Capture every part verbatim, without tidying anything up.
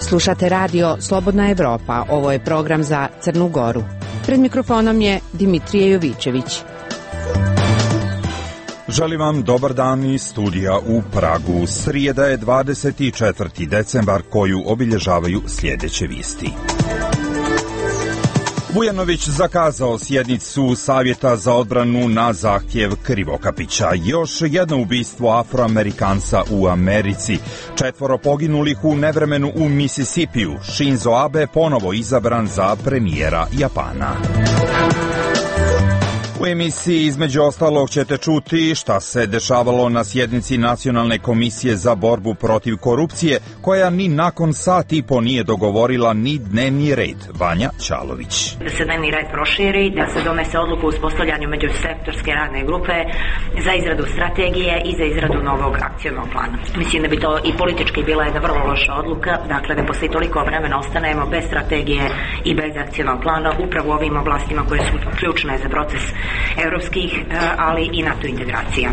Slušate radio Slobodna Evropa, ovo je program za Crnu Goru. Pred mikrofonom je Dimitrije Jovićević. Želim vam dobar dan iz studija u Pragu. Srijeda je dvadeset četvrti decembar koju obilježavaju sljedeće vijesti. Vujanović zakazao sjednicu Savjeta za odbranu na zahtjev Krivokapića. Još jedno ubistvo Afroamerikanca u Americi. Četvoro poginulih u nevremenu u Misisipiju. Shinzo Abe ponovo izabran za premijera Japana. U emisiji između ostalog ćete čuti šta se dešavalo na sjednici Nacionalne komisije za borbu protiv korupcije, koja ni nakon sat i po nije dogovorila ni dnevni red. Vanja Ćalović. Da se dnevni red proširi, da se donese odluku o uspostavljanju međusektorske radne grupe za izradu strategije i za izradu novog akcionog plana. Mislim da bi to i politički bila jedna vrlo loša odluka, dakle da posle toliko vremena ostanemo bez strategije i bez akcionog plana upravo u ovim oblastima koje su ključne za proces evropskih, ali i NATO integracija.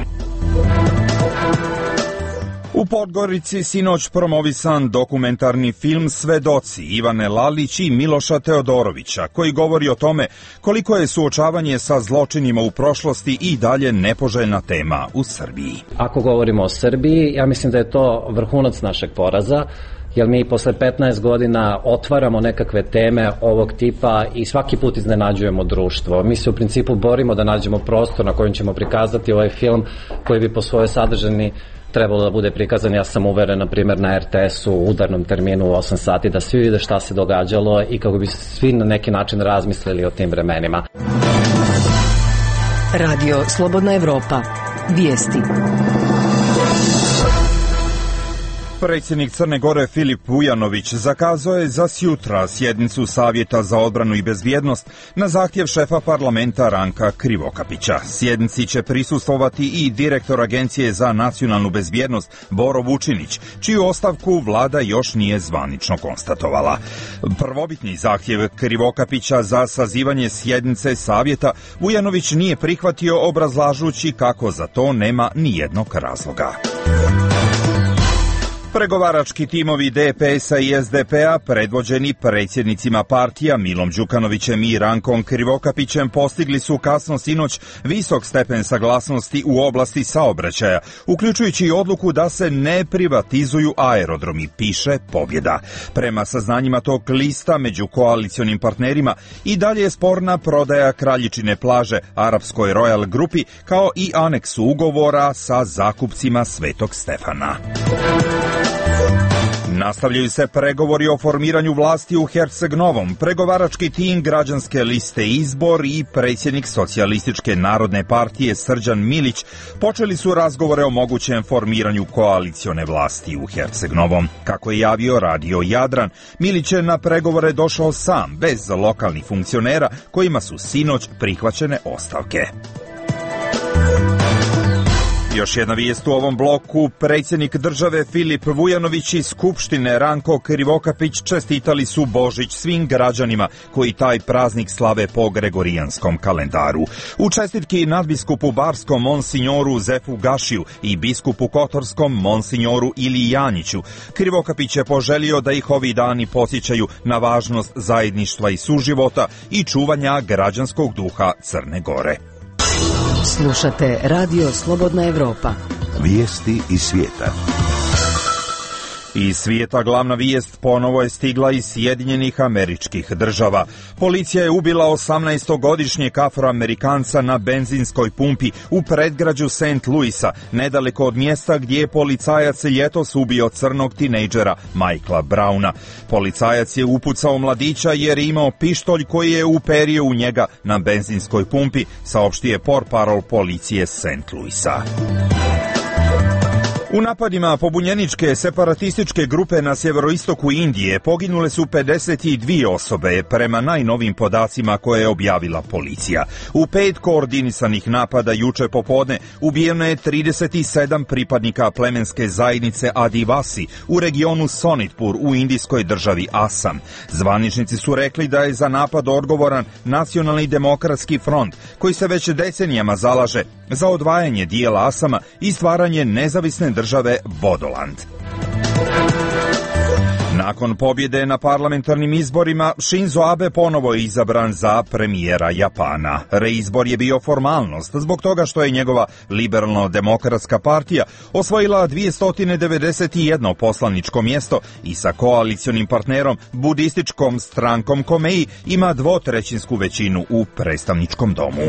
U Podgorici sinoć promovisan dokumentarni film Svedoci Ivane Lalić i Miloša Teodorovića, koji govori o tome koliko je suočavanje sa zločinima u prošlosti i dalje nepoželjna tema u Srbiji. Ako govorimo o Srbiji, ja mislim da je to vrhunac našeg poraza, jer mi posle petnaest godina otvaramo nekakve teme ovog tipa i svaki put iznenađujemo društvo. Mi se u principu borimo da nađemo prostor na kojem ćemo prikazati ovaj film koji bi po svojoj sadržini trebalo da bude prikazan. Ja sam uveren, na primjer, na er te esu u udarnom terminu u osam sati, da svi vide šta se događalo i kako bi svi na neki način razmislili o tim vremenima. Radio Slobodna Evropa. Vijesti. Predsjednik Crne Gore Filip Vujanović zakazao je za sjutra sjednicu Savjeta za odbranu i bezbjednost na zahtjev šefa parlamenta Ranka Krivokapića. Sjednici će prisustvovati i direktor Agencije za nacionalnu bezbjednost Boro Vučinić, čiju ostavku vlada još nije zvanično konstatovala. Prvobitni zahtjev Krivokapića za sazivanje sjednice Savjeta Vujanović nije prihvatio, obrazlažući kako za to nema nijednog razloga. Pregovarački timovi de pe esa i es de pe a, predvođeni predsjednicima partija Milom Đukanovićem i Rankom Krivokapićem, postigli su kasno sinoć visok stepen saglasnosti u oblasti saobraćaja, uključujući i odluku da se ne privatizuju aerodromi, piše Pobjeda. Prema saznanjima tog lista, među koalicionim partnerima i dalje je sporna prodaja Kraljičine plaže arapskoj Royal grupi, kao i aneksu ugovora sa zakupcima Svetog Stefana. Nastavljaju se pregovori o formiranju vlasti u Herceg-Novom. Pregovarački tim Građanske liste Izbor i predsjednik Socijalističke narodne partije Srđan Milić počeli su razgovore o mogućem formiranju koalicione vlasti u Herceg-Novom. Kako je javio Radio Jadran, Milić je na pregovore došao sam, bez lokalnih funkcionera kojima su sinoć prihvaćene ostavke. Još jedna vijest u ovom bloku. Predsjednik države Filip Vujanović i Skupštine Ranko Krivokapić čestitali su Božić svim građanima koji taj praznik slave po gregorijanskom kalendaru. U čestitki nadbiskupu barskom monsignoru Zefu Gašiju i biskupu kotorskom monsignoru Ili Janjiću, Krivokapić je poželio da ih ovi dani podsjećaju na važnost zajedništva i suživota i čuvanja građanskog duha Crne Gore. Slušate Radio Slobodna Evropa. Vijesti iz svijeta. Iz svijeta glavna vijest ponovo je stigla iz Sjedinjenih Američkih Država. Policija je ubila osamnaestogodišnjeg Afroamerikanca na benzinskoj pumpi u predgrađu Saint Louisa, nedaleko od mjesta gdje je policajac ljetos ubio crnog tinejdžera Michaela Browna. Policajac je upucao mladića jer je imao pištolj koji je uperio u njega na benzinskoj pumpi, saopštio portparol policije Saint Louisa. U napadima pobunjeničke separatističke grupe na sjeveroistoku Indije poginule su pedeset dvije osobe prema najnovim podacima koje je objavila policija. U pet koordinisanih napada juče popodne ubijeno je trideset sedam pripadnika plemenske zajednice Adivasi u regionu Sonitpur u indijskoj državi Asam. Zvaničnici su rekli da je za napad odgovoran Nacionalni demokratski front, koji se već decenijama zalaže za odvajanje dijela Asama i stvaranje nezavisne države Bodoland. Nakon pobjede na parlamentarnim izborima, Shinzo Abe ponovo je izabran za premijera Japana. Reizbor je bio formalnost zbog toga što je njegova liberalno-demokratska partija osvojila dvjesto devedeset jedno poslaničko mjesto i sa koalicionim partnerom, budističkom strankom Komei, ima dvotrećinsku većinu u predstavničkom domu.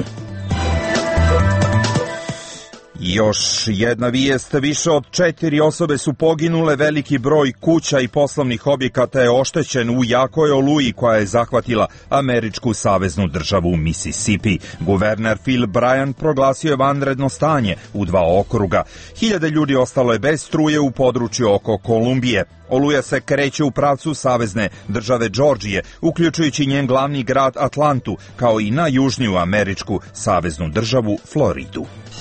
Još jedna vijest, više od četiri osobe su poginule, veliki broj kuća i poslovnih objekata je oštećen u jakoj oluji koja je zahvatila američku saveznu državu Mississippi. Guverner Phil Bryant proglasio je vanredno stanje u dva okruga. Hiljade ljudi ostalo je bez struje u području oko Kolumbije. Oluja se kreće u pravcu savezne države Džordžije, uključujući njen glavni grad Atlantu, kao i na južniju američku saveznu državu Floridu.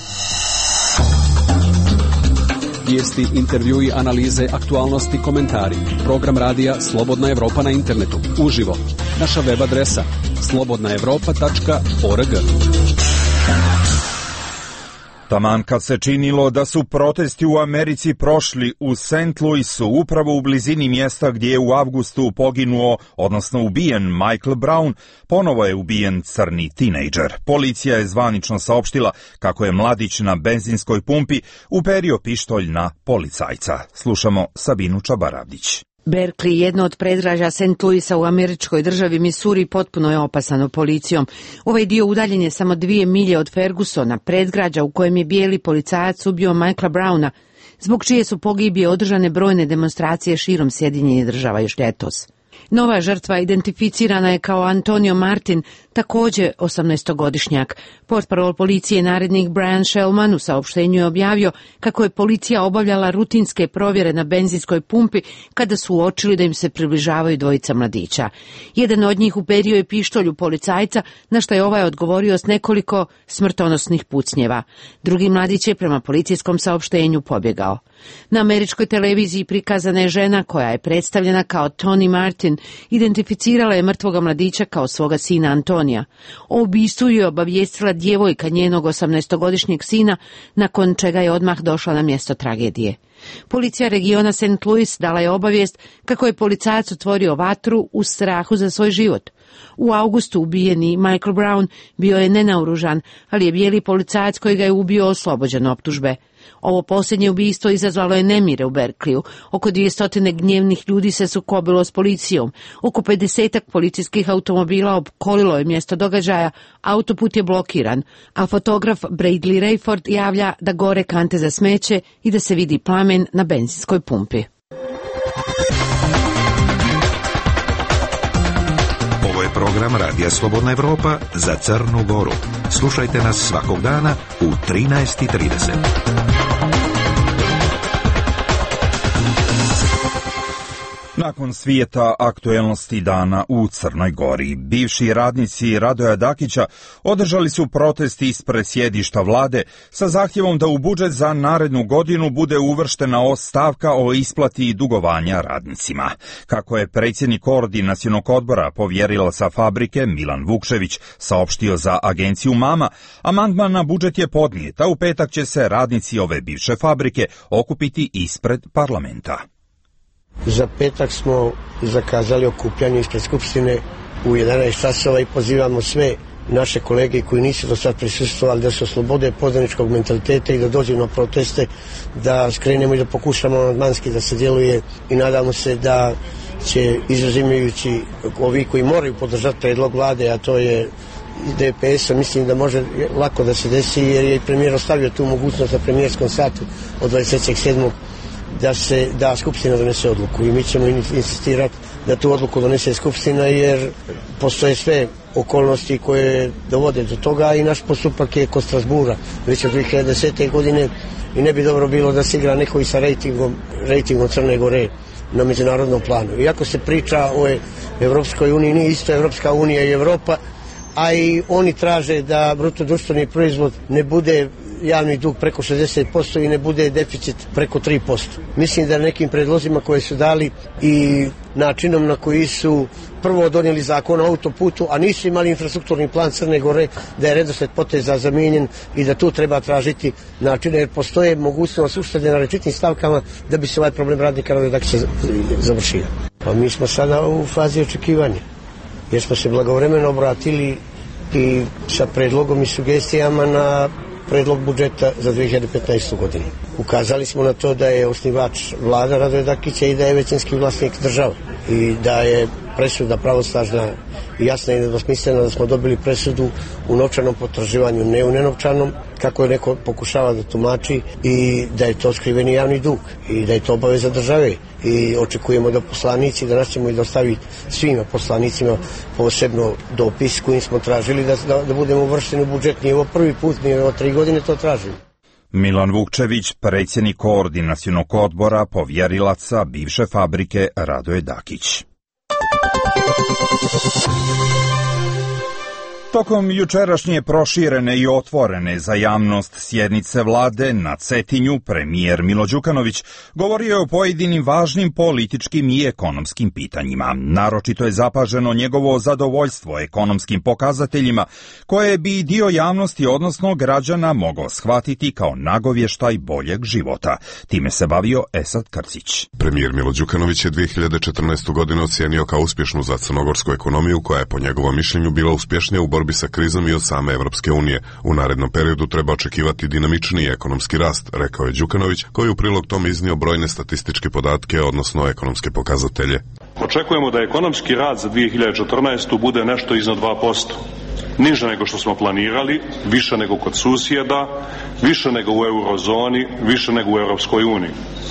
Vijesti, intervjui, analize, aktualnosti, komentari. Program radija Slobodna Evropa na internetu. Uživo. Naša web adresa slobodna evropa tačka org. Taman kad se činilo da su protesti u Americi prošli u Saint Louisu, upravo u blizini mjesta gdje je u avgustu poginuo, odnosno ubijen Michael Brown, ponovo je ubijen crni tinejdžer. Policija je zvanično saopštila kako je mladić na benzinskoj pumpi uperio pištolj na policajca. Slušamo Sabinu Čabaravdić. Berkeley, jedno od predgrađa Saint Louisa u američkoj državi Missouri, potpuno je opasano policijom. Ovaj dio udaljen je samo dvije milje od Fergusona, predgrađa u kojem je bijeli policajac ubio Michaela Browna, zbog čije su pogibije održane brojne demonstracije širom Sjedinjenih država još ljetos. Nova žrtva identificirana je kao Antonio Martin, također osamnaestogodišnjak. Portparol policije narednik Brian Shellman u saopštenju je objavio kako je policija obavljala rutinske provjere na benzinskoj pumpi kada su uočili da im se približavaju dvojica mladića. Jedan od njih uperio je pištolj u policajca, na što je ovaj odgovorio s nekoliko smrtonosnih pucnjeva. Drugi mladić je prema policijskom saopštenju pobjegao. Na američkoj televiziji prikazana je žena koja je predstavljena kao Tony Martin, identificirala je mrtvoga mladića kao svoga sina Antonija. O ubistvu je obavijestila djevojka njenog osamnaestogodišnjeg sina, nakon čega je odmah došla na mjesto tragedije. Policija regiona Saint Louis dala je obavijest kako je policajac otvorio vatru u strahu za svoj život. U augustu ubijeni Michael Brown bio je nenaoružan, ali je bijeli policajac koji ga je ubio oslobođen optužbe. Ovo posljednje ubistvo izazvalo je nemire u Berkeleyu. Oko dvjesto gnjevnih ljudi se sukobilo s policijom. Oko pedesetak policijskih automobila opkolilo je mjesto događaja, autoput je blokiran, a fotograf Bradley Rayford javlja da gore kante za smeće i da se vidi plamen na benzinskoj pumpi. Ovo je program Radija Slobodna Evropa za Crnu Goru. Slušajte nas svakog dana u trinaest i trideset. Nakon svijeta aktuelnosti dana u Crnoj Gori, bivši radnici Radoja Dakića održali su protest ispred sjedišta vlade sa zahtjevom da u budžet za narednu godinu bude uvrštena stavka o isplati dugovanja radnicima. Kako je predsjednik koordinacionog odbora povjerilaca fabrike Milan Vukšević saopštio za agenciju Mama, amandman na budžet je podnijet, a u petak će se radnici ove bivše fabrike okupiti ispred parlamenta. Za petak smo zakazali okupljanje ispred Skupštine u jedanaest časova i pozivamo sve naše kolege koji nisu do sad prisustvovali da se oslobode pozdaničkog mentaliteta i da dođu na proteste, da skrenemo i da pokušamo amandmanski da se djeluje i nadamo se da će, izuzimajući ovi koji moraju podržati predlog vlade, a to je D P S, mislim da može lako da se desi jer je premijer ostavio tu mogućnost na premijerskom satu od dvadeset trećeg sedmog da se da Skupština donese odluku i mi ćemo insistirati da tu odluku donese Skupština jer postoje sve okolnosti koje dovode do toga i naš postupak je kod Strasbura već od dvije hiljade desete. godine i ne bi dobro bilo da se igra neko i sa rejtingom, rejtingom Crne Gore na međunarodnom planu. Iako se priča o Evropskoj uniji, nije isto Evropska unija i Evropa, a i oni traže da bruto društveni proizvod ne bude javni dug preko šezdeset posto i ne bude deficit preko tri posto. Mislim da nekim predlozima koje su dali i načinom na koji su prvo donijeli zakon o autoputu, a nisu imali infrastrukturni plan Crne Gore, da je redosled poteza zamijenjen i da tu treba tražiti načine, jer postoje mogućnost uštede na različitim stavkama da bi se ovaj problem radnika Radoja Dakića završio. Pa mi smo sada u fazi očekivanja, jer smo se blagovremeno obratili i sa predlogom i sugestijama na predlog budžeta za dve hiljade petnaestu. godinu. Ukazali smo na to da je osnivač vlada Radoje Dakića i da je većinski vlasnik država i da je presuda pravosnažna, jasna i nedvosmislena, da smo dobili presudu u novčanom potraživanju, ne u nenovčanom, kako je neko pokušava da tumači, i da je to skriveni javni dug i da je to obaveza države. I očekujemo da poslanici, da nas ćemo i dostaviti svima poslanicima posebno dopis kojim smo tražili da, da, da budemo uvršteni u budžet. Nije ovo prvi put, nije ovo tri godine to tražili. Milan Vukčević, predsjednik koordinacionog odbora povjerilaca bivše fabrike Radoje Dakić. Tokom jučerašnje proširene i otvorene za javnost sjednice vlade na Cetinju, premijer Milo Đukanović govorio je o pojedinim važnim političkim i ekonomskim pitanjima. Naročito je zapaženo njegovo zadovoljstvo ekonomskim pokazateljima, koje bi dio javnosti, odnosno građana, mogao shvatiti kao nagovještaj boljeg života. Time se bavio Esad Krcić. Premijer Milo Đukanović je dve hiljade četrnaestu. godinu ocijenio kao uspješnu za crnogorsku ekonomiju, koja je po njegovom mišljenju bila uspješnija u borbi sa krizom i od same Evropske unije. U narednom periodu treba očekivati dinamičniji ekonomski rast, rekao je Đukanović, koji u prilog tome iznio brojne statističke podatke, odnosno ekonomske pokazatelje. Očekujemo da ekonomski rast za dve hiljade četrnaestu. bude nešto iznad dva posto. Niže nego što smo planirali, više nego kod susjeda, više nego u eurozoni, više nego u Europskoj uniji.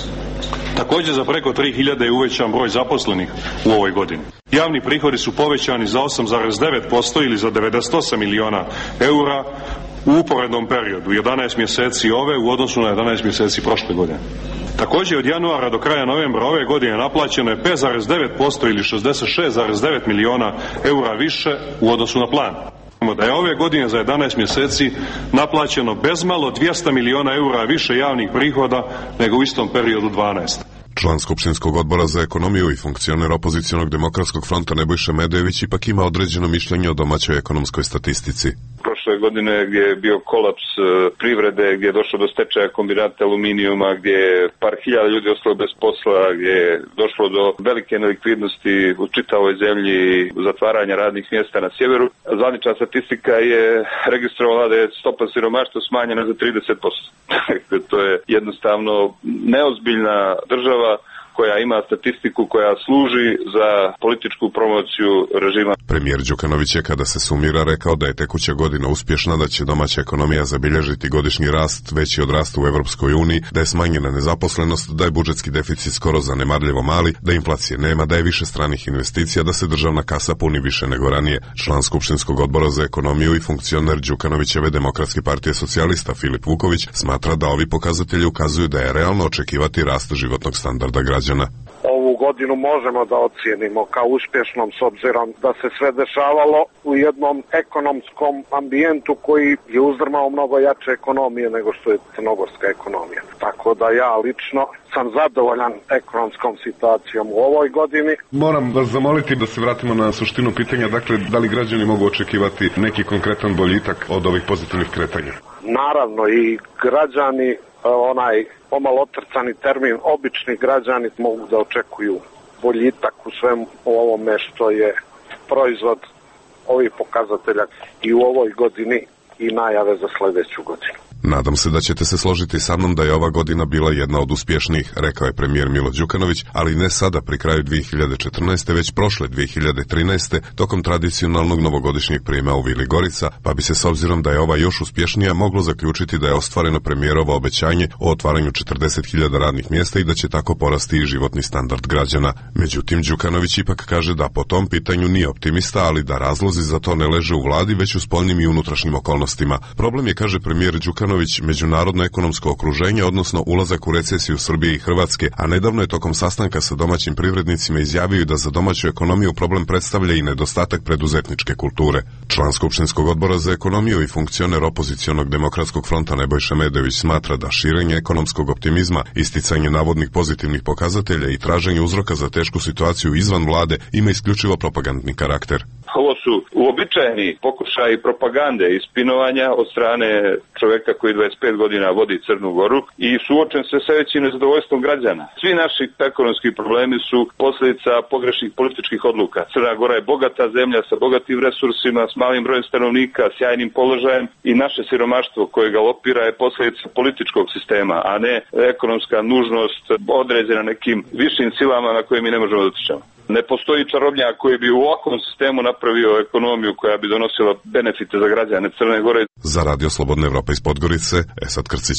Također za preko tri hiljade je uvećan broj zaposlenih u ovoj godini. Javni prihodi su povećani za osam zarez devet posto ili za devedeset osam miliona eura u uporednom periodu, jedanaest mjeseci ove u odnosu na jedanaest mjeseci prošle godine. Također od januara do kraja novembra ove godine naplaćeno je pet zarez devet posto ili šezdeset šest zarez devet miliona eura više u odnosu na plan. Da je ove godine za jedanaest mjeseci naplaćeno bezmalo dvjesto miliona eura više javnih prihoda nego u istom periodu dvanaest. Član Skupštinskog odbora za ekonomiju i funkcioner opozicionog demokratskog fronta Nebojša Medejević ipak ima određeno mišljenje o domaćoj ekonomskoj statistici. Prošle godine gdje je bio kolaps privrede, gdje je došlo do stečaja kombinata aluminijuma, gdje je par hiljada ljudi ostalo bez posla, gdje je došlo do velike nelikvidnosti u čitavoj zemlji, zatvaranja radnih mjesta na sjeveru. Zvanična statistika je registrovala da je stopa siromaštva smanjena za trideset posto. To je jednostavno neozbiljna država koja ima statistiku koja služi za političku promociju režima. Premijer Đukanović je, kada se sumira, rekao da je tekuća godina uspješna, da će domaća ekonomija zabilježiti godišnji rast veći od rasta u Evropskoj uniji, da je smanjena nezaposlenost, da je budžetski deficit skoro zanemarljivo mali, da inflacije nema, da je više stranih investicija, da se državna kasa puni više nego ranije. Član Skupštinskog odbora za ekonomiju i funkcioner Đukanovićeve Demokratske partije socijalista Filip Vuković smatra da ovi pokazatelji ukazuju da je realno očekivati rast životnog standarda građana. Ovu godinu možemo da ocijenimo kao uspješnom s obzirom da se sve dešavalo u jednom ekonomskom ambijentu koji je uzdrmao mnogo jače ekonomije nego što je crnogorska ekonomija. Tako da ja lično sam zadovoljan ekonomskom situacijom u ovoj godini. Moram vas zamoliti da se vratimo na suštinu pitanja, dakle da li građani mogu očekivati neki konkretan boljitak od ovih pozitivnih kretanja? Naravno, i građani, onaj pomalo otrcani termin, obični građani mogu da očekuju boljitak u svemu ovome što je proizvod ovih pokazatelja i u ovoj godini i najave za sljedeću godinu. Nadam se da ćete se složiti sa mnom da je ova godina bila jedna od uspješnijih, rekao je premijer Milo Đukanović, ali ne sada pri kraju dve hiljade četrnaeste. već prošle dve hiljade trinaeste. tokom tradicionalnog novogodišnjeg prijema u Vili Gorica, pa bi se s obzirom da je ova još uspješnija moglo zaključiti da je ostvareno premijerovo obećanje o otvaranju četrdeset hiljada radnih mjesta i da će tako porasti i životni standard građana. Međutim, Đukanović ipak kaže da po tom pitanju nije optimista, ali da razlozi za to ne leže u vladi, već u spoljnim i unutrašnjim okolnostima. Problem je, kaže premijer Đukanović, međunarodno ekonomsko okruženje, odnosno ulazak u recesiju Srbije i Hrvatske, a nedavno je tokom sastanka sa domaćim privrednicima izjavio da za domaću ekonomiju problem predstavlja i nedostatak preduzetničke kulture. Član Skupštinskog odbora za ekonomiju i funkcioner opozicionog demokratskog fronta Nebojša Medejević smatra da širenje ekonomskog optimizma, isticanje navodnih pozitivnih pokazatelja i traženje uzroka za tešku situaciju izvan vlade ima isključivo propagandni karakter. Ovo su uobičajeni pokušaji propagande i spinovanja od strane čoveka koji dvadeset pet godina vodi Crnu Goru i suočen se sa većim nezadovoljstvom građana. Svi naši ekonomski problemi su posljedica pogrešnih političkih odluka. Crna Gora je bogata zemlja sa bogatim resursima, s malim brojem stanovnika, sjajnim položajem i naše siromaštvo koje galopira je posljedica političkog sistema, a ne ekonomska nužnost određena nekim višim silama na koje mi ne možemo da utičemo. Ne postoji čarobnjak koji bi u ovakvom sistemu napravio ekonomiju koja bi donosila benefite za građane Crne Gore. Za Radio Slobodna Evropa iz Podgorice, Esad Krcić.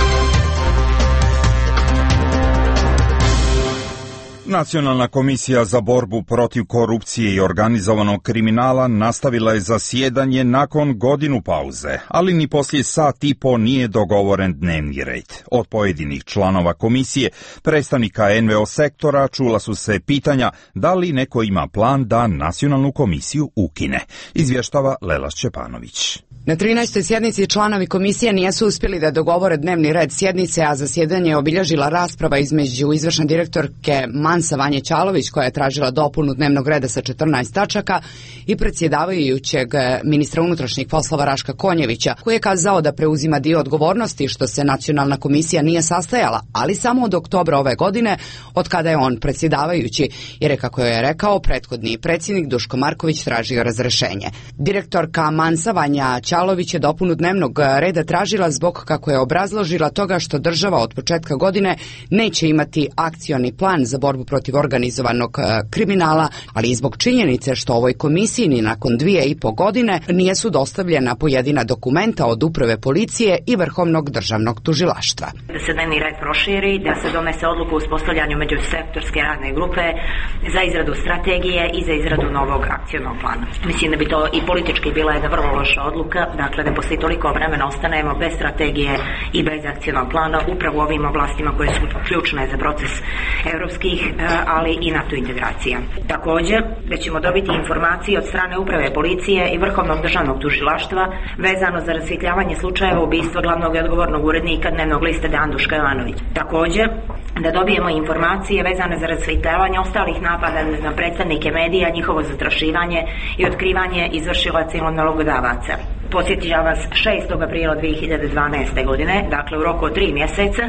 Nacionalna komisija za borbu protiv korupcije i organizovanog kriminala nastavila je zasjedanje nakon godinu pauze, ali ni poslije sat i po nije dogovoren dnevni red. Od pojedinih članova komisije, predstavnika en ve o sektora, čula su se pitanja da li neko ima plan da nacionalnu komisiju ukine. Izvještava Lela Šćepanović. Na trinaestoj sjednici članovi komisije nisu uspjeli da dogovore dnevni red sjednice, a zasjedanje je obilježila rasprava između izvršne direktorke Mansa Vanje Ćalović, koja je tražila dopunu dnevnog reda sa četrnaest tačaka, i predsjedavajućeg ministra unutrašnjih poslova Raška Konjevića, koji je kazao da preuzima dio odgovornosti što se nacionalna komisija nije sastajala, ali samo od oktobra ove godine, od kada je on predsjedavajući, jer je, kako je rekao, prethodni predsjednik Duško Marković tražio razrešenje. Direktorka Mansa Vanja Ćalović je dopunu dnevnog reda tražila zbog, kako je obrazložila, toga što država od početka godine neće imati akcioni plan za borbu protiv organizovanog kriminala, ali i zbog činjenice što ovoj komisiji ni nakon dvije i po godine nijesu dostavljena pojedina dokumenta od uprave policije i Vrhovnog državnog tužilaštva. Da se dnevni red proširi, da se donese odluku o uspostavljanju međusektorske radne grupe za izradu strategije i za izradu novog akcionog plana. Mislim da bi to i politički bila jedna vrlo loša odluka, dakle da poslije toliko vremena ostanemo bez strategije i bez akcionog plana upravo u ovim oblastima koje su ključne za proces europskih, ali i NATO integracija. Također, da ćemo dobiti informacije od strane uprave policije i Vrhovnog državnog tužilaštva vezano za rasvjetljavanje slučajeva ubistva glavnog i odgovornog urednika dnevnog lista Dejan Duška Jovanović. Također, da dobijemo informacije vezane za rasvjetljavanje ostalih napada na predstavnike medija, njihovo zastrašivanje i otkrivanje izvršilaca i nalogodavaca. Podsjetit ću vas, šestog aprila dvije hiljade dvanaeste. godine, dakle u roku od tri mjeseca,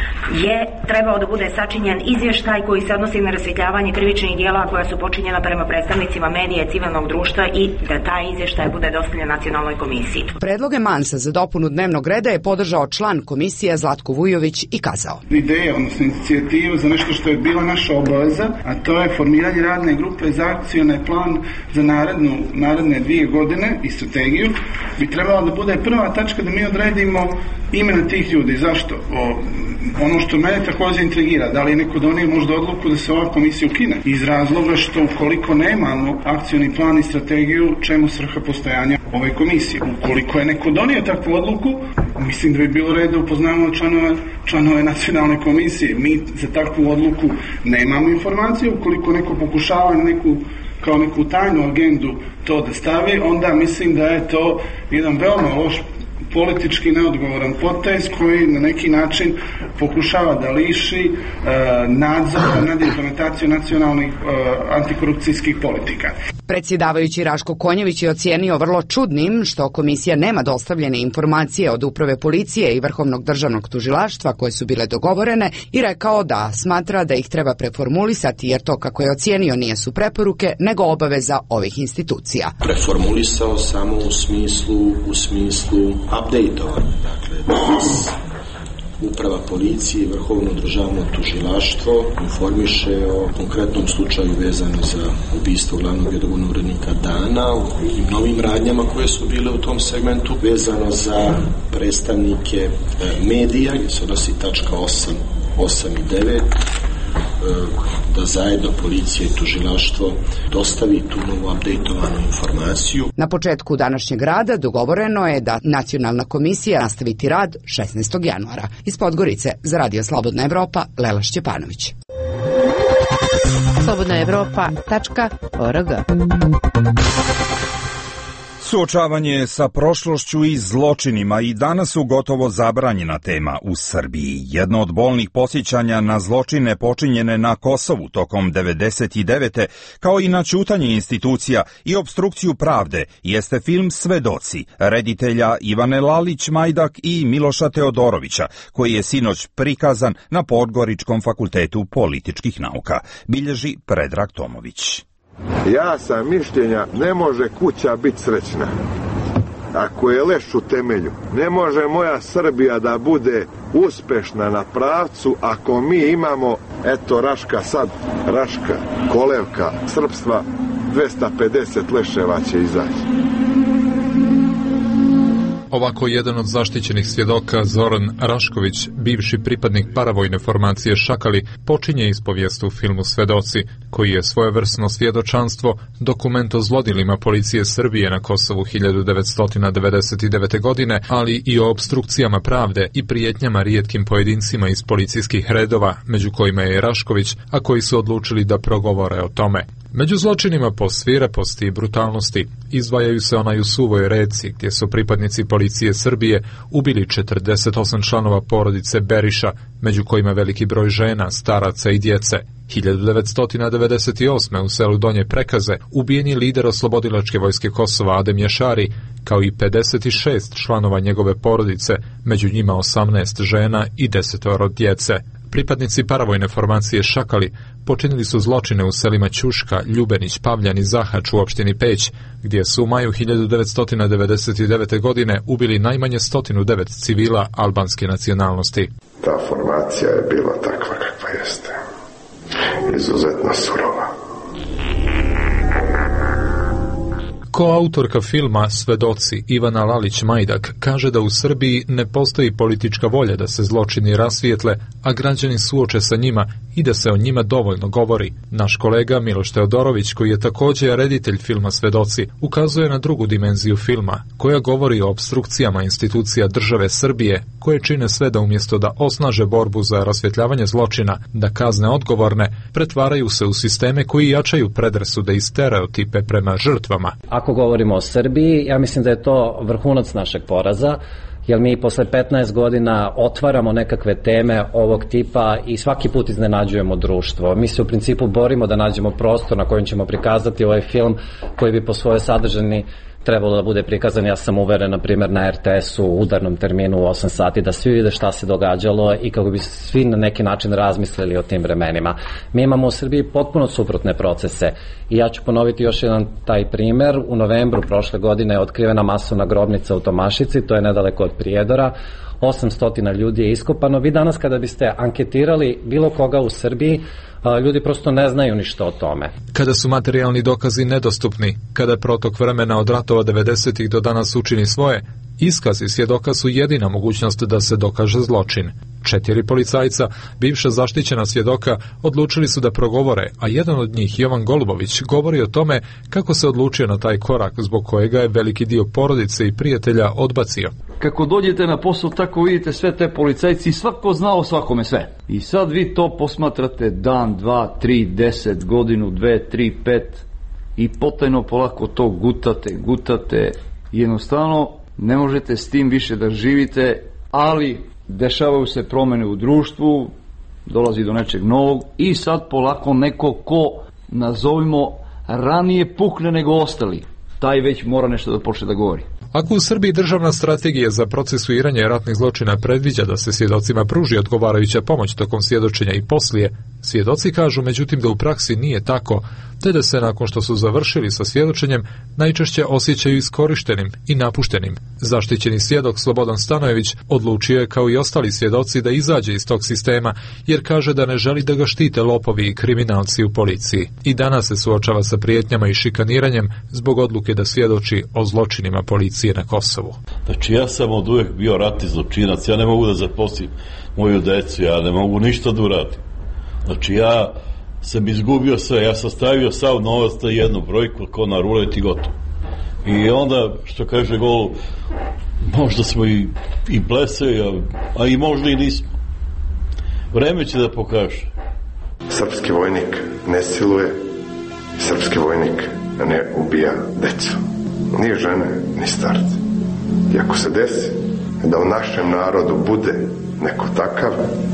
je trebao da bude sačinjen izvještaj koji se odnosi na rasvjetljavanje krivičnih djela koja su počinjena prema predstavnicima medija i civilnog društva i da taj izvještaj bude dostavljen nacionalnoj komisiji. Predloge Mansa za dopunu dnevnog reda je podržao član komisije Zlatko Vujović i kazao: Ideja, odnosno inicijativu za nešto što je bila naša obaveza, a to je formiranje radne grupe za akcioni plan za narednu, naredne dvije godine i strategiju, bi trebalo da bude prva tačka da mi odredimo imena tih ljudi. Zašto? O, ono što mene također intrigira, da li je neko donio možda odluku da se ova komisija ukine? Iz razloga što ukoliko nemamo akcioni plan i strategiju, čemu svrha postojanja ove komisije? Ukoliko je neko donio takvu odluku, mislim da bi bilo red da upoznamo članove, članove nacionalne komisije. Mi za takvu odluku nemamo informacije. Ukoliko neko pokušava neku kao neku tajnu agendu to da stavi, onda mislim da je to jedan veoma loš politički neodgovoran potez koji na neki način pokušava da liši e, nadzor nad implementacijom nacionalnih e, antikorupcijskih politika. Predsjedavajući Raško Konjević je ocijenio vrlo čudnim što komisija nema dostavljene informacije od uprave policije i Vrhovnog državnog tužilaštva koje su bile dogovorene i rekao da smatra da ih treba preformulisati jer to, kako je ocijenio, nije su preporuke nego obaveza ovih institucija. Preformulisao samo u smislu u smislu update-ovanja. Dakle, danas Uprava policije i Vrhovno državno tužilaštvo informiše o konkretnom slučaju vezano za ubistvo glavnog i odgovornog urednika Dana i novim radnjama koje su bile u tom segmentu, vezano za predstavnike medija, gdje se odnosi tačka osam, osam i devet, da zajedno policija i tužilaštvo dostavi tu novu updateovanu informaciju. Na početku današnjeg rada dogovoreno je da Nacionalna komisija nastaviti rad šesnaestog januara. Iz Podgorice za Radio Slobodna Evropa, Lela Šćepanović. slobodna evropa tačka org. Suočavanje sa prošlošću i zločinima i danas su gotovo zabranjena tema u Srbiji. Jedno od bolnih podsjećanja na zločine počinjene na Kosovu tokom devedeset devete kao i na ćutanje institucija i opstrukciju pravde jeste film Svedoci reditelja Ivane Lalić-Majdak i Miloša Teodorovića, koji je sinoć prikazan na Podgoričkom fakultetu političkih nauka, bilježi Predrag Tomović. Ja sam mišljenja, ne može kuća biti srećna ako je leš u temelju. Ne može moja Srbija da bude uspešna na pravcu ako mi imamo, eto Raška sad, Raška, kolevka srpstva, dvesta pedeset leševa će izaći. Ovako jedan od zaštićenih svjedoka, Zoran Rašković, bivši pripadnik paravojne formacije Šakali, počinje ispovijest u filmu Svedoci, koji je svojevrsno svjedočanstvo, dokument o zlodjelima policije Srbije na Kosovu hiljadu devetsto devedeset devete. godine, ali i o opstrukcijama pravde i prijetnjama rijetkim pojedincima iz policijskih redova, među kojima je Rašković, a koji su odlučili da progovore o tome. Među zločinima po svireposti i brutalnosti izdvajaju se onaj u Suvoj Reci, gdje su pripadnici policije Srbije ubili četrdeset osam članova porodice Beriša, među kojima veliki broj žena, staraca i djece. hiljadu devetsto devedeset osme. u selu Donje Prekaze ubijen je lider oslobodilačke vojske Kosova Adem Jašari, kao i pedeset šest članova njegove porodice, među njima osamnaest žena i desetoro djece. Pripadnici paravojne formacije Šakali počinili su zločine u selima Ćuška, Ljubenić, Pavljan i Zahač u opštini Peć, gdje su u maju hiljadu devetsto devedeset devete. godine ubili najmanje sto devet civila albanske nacionalnosti. Ta formacija je bila takva kakva jeste. Izuzetno surova. Koautorka filma Svedoci Ivana Lalić-Majdak kaže da u Srbiji ne postoji politička volja da se zločini rasvijetle, a građani suoče sa njima i da se o njima dovoljno govori. Naš kolega Miloš Teodorović, koji je također reditelj filma Svedoci, ukazuje na drugu dimenziju filma, koja govori o opstrukcijama institucija države Srbije, koje čine sve da umjesto da osnaže borbu za rasvjetljavanje zločina, da kazne odgovorne, pretvaraju se u sisteme koji jačaju predrasude i stereotipe prema žrtvama. Ako govorimo o Srbiji, ja mislim da je to vrhunac našeg poraza, jer mi posle petnaest godina otvaramo nekakve teme ovog tipa i svaki put iznenađujemo društvo. Mi se u principu borimo da nađemo prostor na kojem ćemo prikazati ovaj film koji bi po svojoj sadržini trebalo da bude prikazan. Ja sam uveren, na primjer, na er te esu u udarnom terminu u osam sati, da svi vide šta se događalo i kako bi svi na neki način razmislili o tim vremenima. Mi imamo u Srbiji potpuno suprotne procese i ja ću ponoviti još jedan taj primer. U novembru prošle godine je otkrivena masovna grobnica u Tomašici, to je nedaleko od Prijedora. osamsto ljudi je iskopano. Vi danas kada biste anketirali bilo koga u Srbiji, ljudi prosto ne znaju ništa o tome. Kada su materijalni dokazi nedostupni, kada protok vremena od ratova devedesetih do danas učini svoje, iskazi svjedoka su jedina mogućnost da se dokaže zločin. Četiri policajca, bivša zaštićena svjedoka, odlučili su da progovore, a jedan od njih, Jovan Golubović, govori o tome kako se odlučio na taj korak, zbog kojega je veliki dio porodice i prijatelja odbacio. Kako dođete na posao, tako vidite sve te policajci i svako zna o svakome sve. I sad vi to posmatrate dan, dva, tri, deset, godinu, dve, tri, pet i potajno polako to gutate, gutate. Jednostavno ne možete s tim više da živite, ali dešavaju se promjene u društvu, dolazi do nečeg novog i sad polako neko ko, nazovimo, ranije pukne nego ostali, taj već mora nešto da počne da govori. Ako u Srbiji državna strategija za procesuiranje ratnih zločina predviđa da se svjedocima pruži odgovarajuća pomoć tokom svjedočenja i poslije, svjedoci kažu međutim da u praksi nije tako, te da se nakon što su završili sa svjedočenjem najčešće osjećaju iskorištenim i napuštenim. Zaštićeni svjedok Slobodan Stanojević odlučio je kao i ostali svjedoci da izađe iz tog sistema, jer kaže da ne želi da ga štite lopovi i kriminalci u policiji. I danas se suočava sa prijetnjama i šikaniranjem zbog odluke da svjedoči o zločinima policije na Kosovu. Znači ja sam od uvijek bio ratni zločinac, ja ne mogu da zaposlim moju decu, ja ne mogu ništa da uradim. Znači ja sam izgubio sve, ja sam stavio sav novac na jednu brojku ko na rulet i gotovo. I onda, što kaže Golu, možda smo i, i plesali, a, a i možda i nismo. Vreme će da pokaže. Srpski vojnik ne siluje, srpski vojnik ne ubija decu. ni žene, ni starci. I ako se desi da u našem narodu bude neko takav,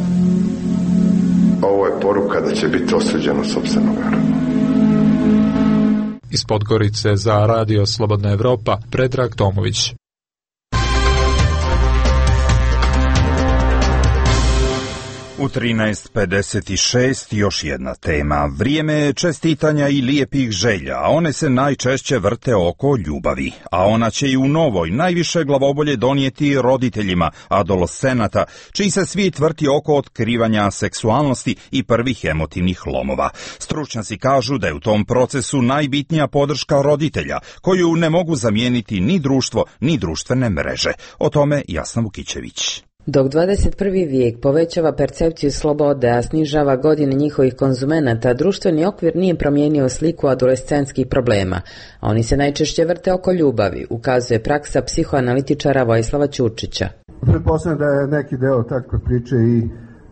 ovo je poruka da će biti osuđeno sopstvenog naroda. Iz Podgorice za Radio Slobodna Evropa, Predrag Tomović. U trinaest pedeset šest još jedna tema. Vrijeme je čestitanja i lijepih želja, a one se najčešće vrte oko ljubavi. A ona će i u novoj najviše glavobolje donijeti roditeljima adolescenata, čiji se svijet vrti oko otkrivanja seksualnosti i prvih emotivnih lomova. Stručnjaci kažu da je u tom procesu najbitnija podrška roditelja, koju ne mogu zamijeniti ni društvo, ni društvene mreže. O tome Jasna Vukićević. Dok dvadeset prvi vijek povećava percepciju slobode, a snižava godine njihovih konzumenata, društveni okvir nije promijenio sliku adolescentskih problema, a oni se najčešće vrte oko ljubavi, ukazuje praksa psihoanalitičara Vojislava Ćurčića. Pretpostavljam da je neki deo takve priče i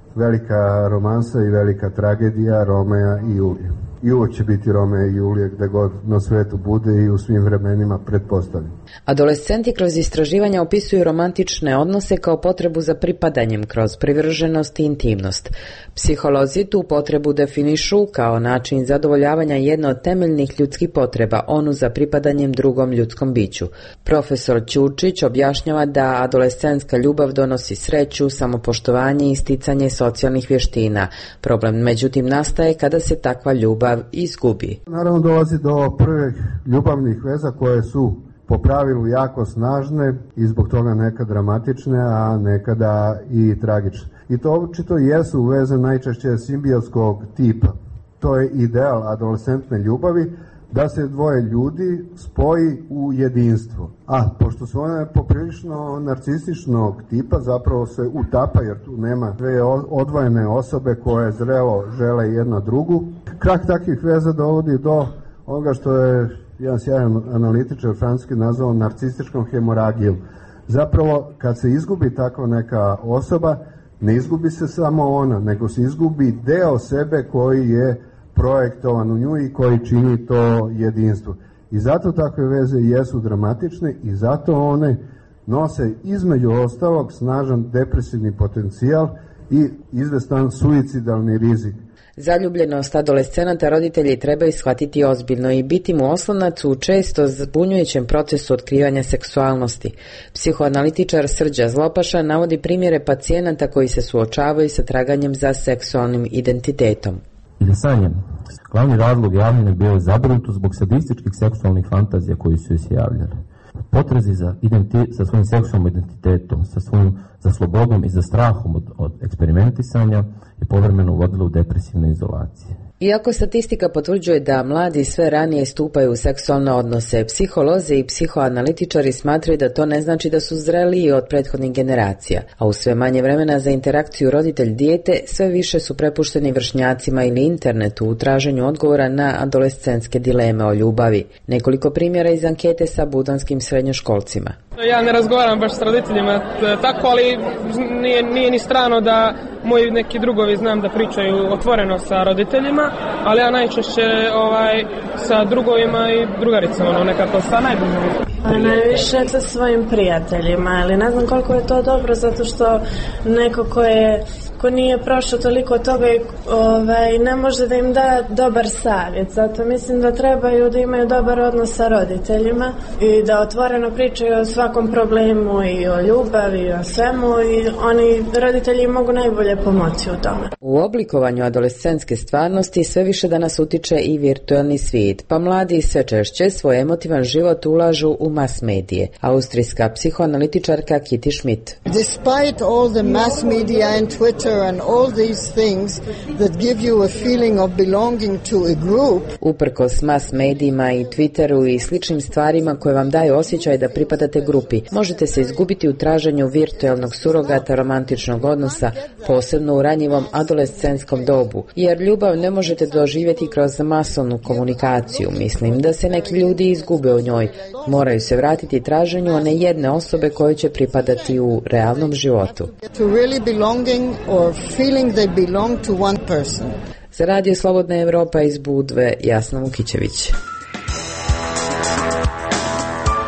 velika romansa i velika tragedija Romeja i Julije. I uvijek će biti Romeo i Julije gde god na svetu bude i u svim vremenima, pretpostavljam. Adolescenti kroz istraživanja opisuju romantične odnose kao potrebu za pripadanjem kroz privrženost i intimnost. Psiholozi tu potrebu definišu kao način zadovoljavanja jedne od temeljnih ljudskih potreba, onu za pripadanjem drugom ljudskom biću. Profesor Ćurčić objašnjava da adolescentska ljubav donosi sreću, samopoštovanje i sticanje socijalnih vještina. Problem međutim nastaje kada se takva ljubav izgubi. Naravno dolazi do prvih ljubavnih veza koje su po pravilu jako snažne i zbog toga nekad dramatične, a nekada i tragične. I to očito jesu veze najčešće simbiotskog tipa. To je ideal adolescentne ljubavi, da se dvoje ljudi spoji u jedinstvo. A pošto su one poprilično narcističnog tipa, zapravo se utapa, jer tu nema dve odvojene osobe koje zrelo žele jedna drugu. Krah takvih veza dovodi do onoga što je jedan sjajan analitičar francuski nazvao narcističkom hemoragijom. Zapravo, kad se izgubi takva neka osoba, ne izgubi se samo ona, nego se izgubi deo sebe koji je projektovan u nju i koji čini to jedinstvo. I zato takve veze jesu dramatične i zato one nose između ostalog snažan depresivni potencijal i izvestan suicidalni rizik. Zaljubljenost adolescenata roditelji trebaju shvatiti ozbiljno i biti mu oslonac u često zbunjujućem procesu otkrivanja seksualnosti. Psihoanalitičar Srđa Zlopaša navodi primjere pacijenata koji se suočavaju sa traganjem za seksualnim identitetom. Sanjem. Glavni razlog javljanja bio je zabrinutost zbog sadističkih seksualnih fantazija koji su joj se javljale. Potrazi za, identi- za svojim seksualnim identitetom, sa svojim za slobodom i za strahom od, od eksperimentisanja je povremeno vodilo u depresivne izolacije. Iako statistika potvrđuje da mladi sve ranije stupaju u seksualne odnose, psiholozi i psihoanalitičari smatraju da to ne znači da su zreliji od prethodnih generacija, a u sve manje vremena za interakciju roditelj-dijete sve više su prepušteni vršnjacima ili internetu u traženju odgovora na adolescentske dileme o ljubavi. Nekoliko primjera iz ankete sa budanskim srednjoškolcima. Ja ne razgovaram baš s roditeljima tako, ali nije, nije ni strano da moji neki drugovi znam da pričaju otvoreno sa roditeljima, ali ja najčešće ovaj, sa drugovima i drugaricama, ono, nekako sa najbližim. A najviše sa svojim prijateljima, ali ne znam koliko je to dobro, zato što neko ko je ko nije prošao toliko toga i ovaj, ne može da im da dobar savjet. Zato mislim da trebaju da imaju dobar odnos sa roditeljima i da otvoreno pričaju o svakom problemu i o ljubavi i o svemu i oni roditelji mogu najbolje pomoći u tome. U oblikovanju adolescentske stvarnosti sve više danas utiče i virtualni svijet, pa mladi sve češće svoj emotivan život ulažu u mass medije. Austrijska psihoanalitičarka Kitty Schmidt. Despite all the mass media and Twitter and all these things that give you a feeling of belonging to a group. Uprkos mass medijima i Twitteru i sličnim stvarima koje vam daju osjećaj da pripadate grupi, možete se izgubiti u traženju virtualnog surogata romantičnog odnosa, posebno u ranjivom adolescentskom dobu, jer ljubav ne možete doživjeti kroz masovnu komunikaciju. Mislim da se neki ljudi izgube u njoj. Moraju se vratiti traženju one jedne osobe koje će pripadati u realnom životu. To really belonging or feeling they belong to one person. Za Radio Slobodna Evropa iz Budve, Jasna Vukićević.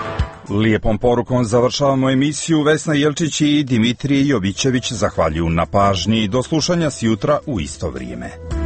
Lijepom porukom završavamo emisiju. Vesna Jelčić i Dimitrije Jovićević zahvaljuju na pažnji. Do slušanja sjutra u isto vrijeme.